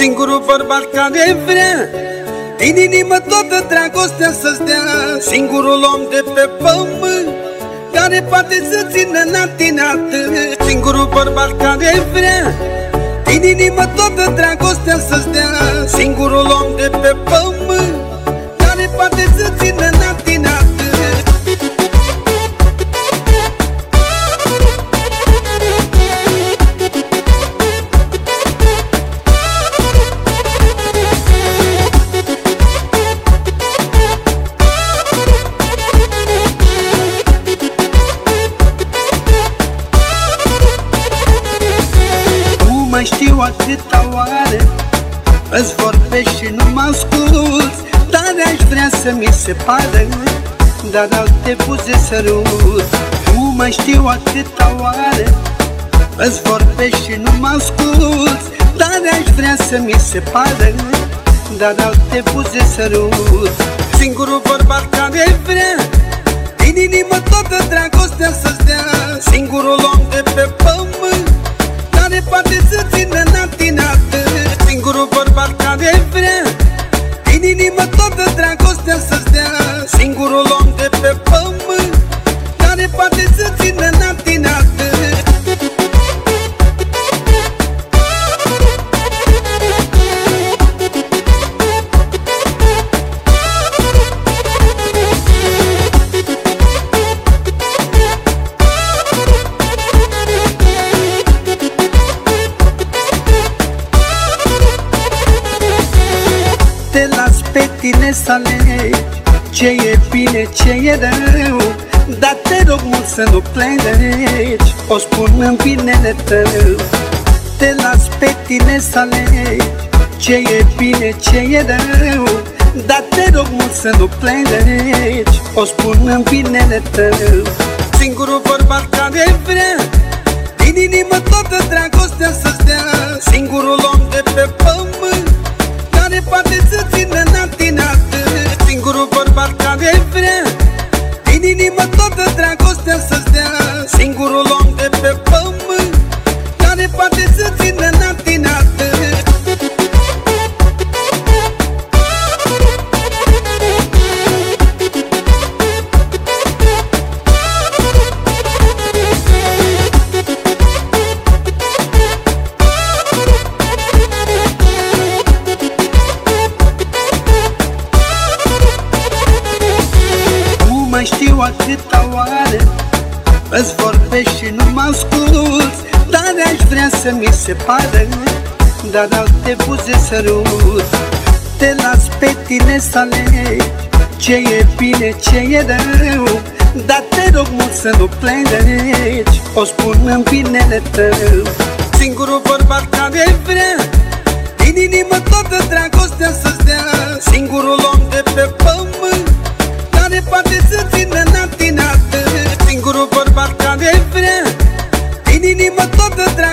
Singurul bărbat care vrea din inimă toată dragostea să-ți dea. Singurul om de pe pământ care poate să țină natinat. Singurul bărbat care vrea din inimă toată dragostea să-ți dea. Singurul om de pe pământ care poate să țină natinat. Mai știu atâta oare, îți vorbești și nu mă asculți, dar aș vrea să mi se pare, dar alte buze sărut. Nu mai știu atâta oare, îți vorbești și nu mă asculți, dar aș vrea să mi se pare, dar alte buze sărut. Singurul bărbat care vrea din inimă toată dragostea să-ți dea. Singurul om de pe pământ care poate să țină natinat. Singurul bărbat care vrea din inimă toată dragostea să-ți dea. Singurul om de pe pământ care poate să țină natinat. Te las pe tine să alegi ce e bine, ce e rău, dar te rog mult să nu plângi, o spun în binele tău. Te las pe tine să alegi ce e bine, ce e rău, dar te rog mult să nu plângi, o spun în binele tău. Singurul bărbat care vrea din inimă toată dragostea să-ți dea. Singurul om de pe pământ care poate să țină natinat. Singurul bărbat care vrea din inimă toată dragostea să-ți dea. Singurul om de pe pământ care poate să țină natinat. Mai știu atâta oare, îți vorbești și nu mă asculți, dar aș vrea să mi se pare, dar alte buze sărut. Te las pe tine să alegi ce e bine, ce e rău, dar te rog mult să nu plângi, o spun în binele tău. Singurul bărbat care vrea din inimă toată dragostea să-ți dea. Singurul om de pe pământ care poate să țină natinat. Singurul bărbat care vrea din inimă toată dragostea